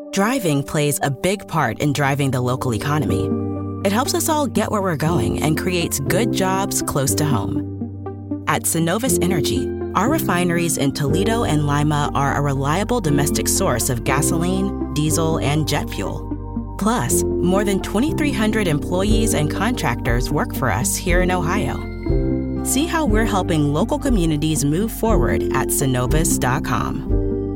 Driving plays a big part in driving the local economy. It helps us all get where we're going and creates good jobs close to home. At Synovus Energy, our refineries in Toledo and Lima are a reliable domestic source of gasoline, diesel, and jet fuel. Plus, more than 2,300 employees and contractors work for us here in Ohio. See how we're helping local communities move forward at Synovus.com.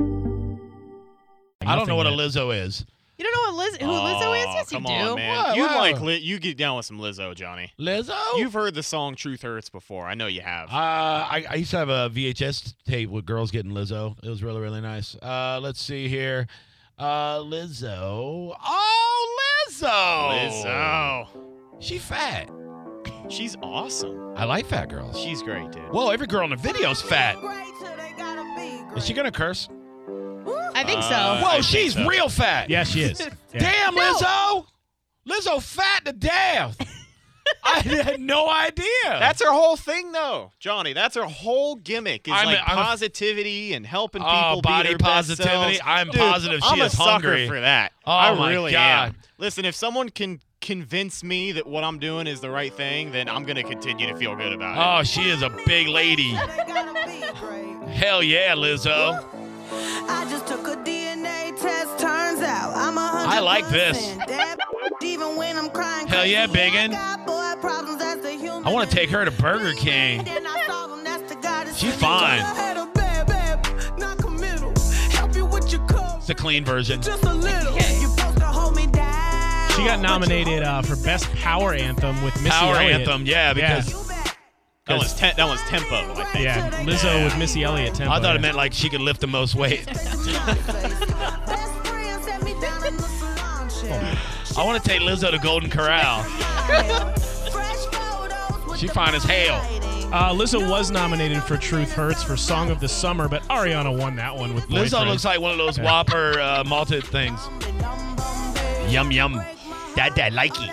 I don't know what a Lizzo is. You don't know who Lizzo is? Yes, you do. Come on, man. You get down with some Lizzo, Johnny. Lizzo? You've heard the song Truth Hurts before. I know you have. I used to have a VHS tape with girls getting Lizzo. It was really, really nice. Let's see here. Lizzo. Oh, Lizzo. She fat. She's awesome. I like fat girls. She's great, dude. Whoa, every girl in the video's fat. Is she going to curse? I think so. Whoa, she's real fat. Yeah, she is. Yeah. Damn, Lizzo. Lizzo fat to death. I had no idea. That's her whole thing, though, Johnny. That's her whole gimmick. Is positivity and helping people body be their positivity. best selves. I'm Dude, positive she is hungry. I'm a sucker for that. Oh, I really God. am. Listen, if someone can convince me that what I'm doing is the right thing, then I'm going to continue to feel good about it. Oh, she is a big lady. Hell yeah, Lizzo. I just took a DNA test. Turns out I'm 100%. I like this. Even when I'm crying. Hell yeah, biggin. I want to take her to Burger King. She's fine. It's a clean version. She got nominated for Best Power Anthem with Missy Power Elliott. Anthem, yeah, because that was Tempo, I think. Yeah, Lizzo with Missy Elliott. Tempo. I thought it meant like she could lift the most weight. I want to take Lizzo to Golden Corral. She fine as hell. Lizzo was nominated for Truth Hurts for Song of the Summer, but Ariana won that one with Boyfriend. Lizzo looks like one of those Whopper malted things. Yum, yum. That likey.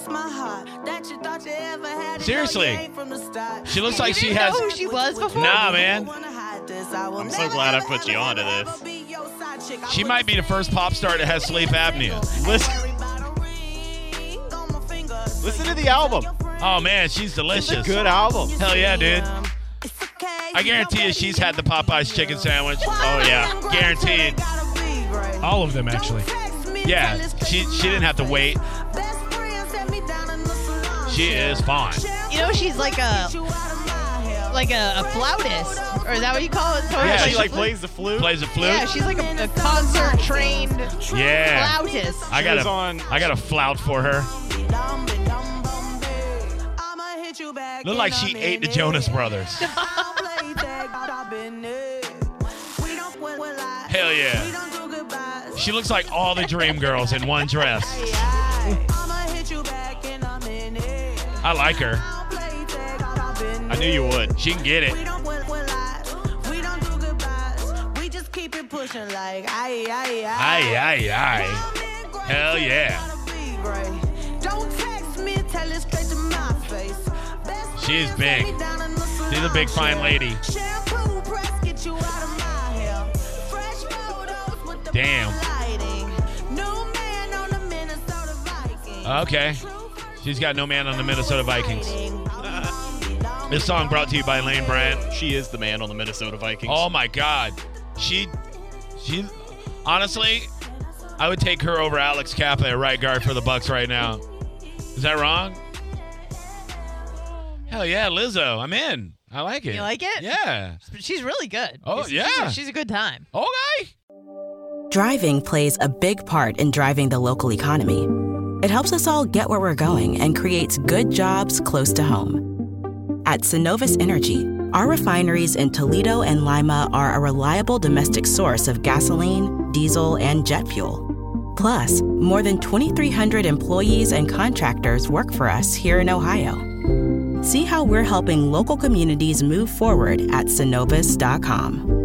Seriously. She looks like she has... You know who she was before? Nah, man. I'm so glad I put you onto this. She might be the first pop star that has sleep apnea. Listen to the album. Oh, man, she's delicious. It's a good album. Hell yeah, dude. I guarantee you she's had the Popeyes chicken sandwich. Oh, yeah. Guaranteed. All of them, actually. Yeah, she didn't have to wait. She is fine. You know, she's like a flautist. Or is that what you call it? Yeah, she plays the flute. Plays the flute? Yeah, she's like a concert-trained flautist. I got a flout for her. Look like she ate the Jonas Brothers. Hell yeah. She looks like all the Dream Girls in one dress. I like her. I knew you would. She can get it. Aye. Hell yeah. She's big. She's a big, fine lady. Damn. Okay. She's got no man on the Minnesota Vikings. This song brought to you by Lane Bryant. She is the man on the Minnesota Vikings. Oh, my God. She honestly, I would take her over Alex Kappa at right guard for the Bucks right now. Is that wrong? Hell yeah, Lizzo. I'm in. I like it. You like it? Yeah. She's really good. Oh, yeah. She's a good time. Okay. Driving plays a big part in driving the local economy. It helps us all get where we're going and creates good jobs close to home. At Synovus Energy, our refineries in Toledo and Lima are a reliable domestic source of gasoline, diesel, and jet fuel. Plus, more than 2,300 employees and contractors work for us here in Ohio. See how we're helping local communities move forward at Synovus.com.